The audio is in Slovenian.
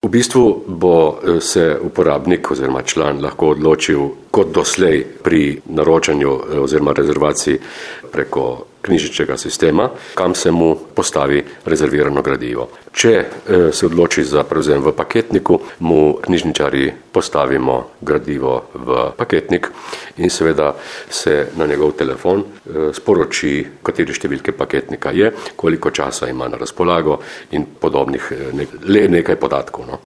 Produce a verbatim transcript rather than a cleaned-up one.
V bistvu bo se uporabnik oziroma član lahko odločil kot doslej pri naročanju oziroma rezervaciji preko knjižničnega sistema, kam se mu postavi rezervirano gradivo. Če se odloči za prevzem v paketniku, mu knjižničarji postavimo gradivo v paketnik in seveda se na njegov telefon sporoči, kateri številke paketnika je, koliko časa ima na razpolago in podobnih le nekaj podatkov. No.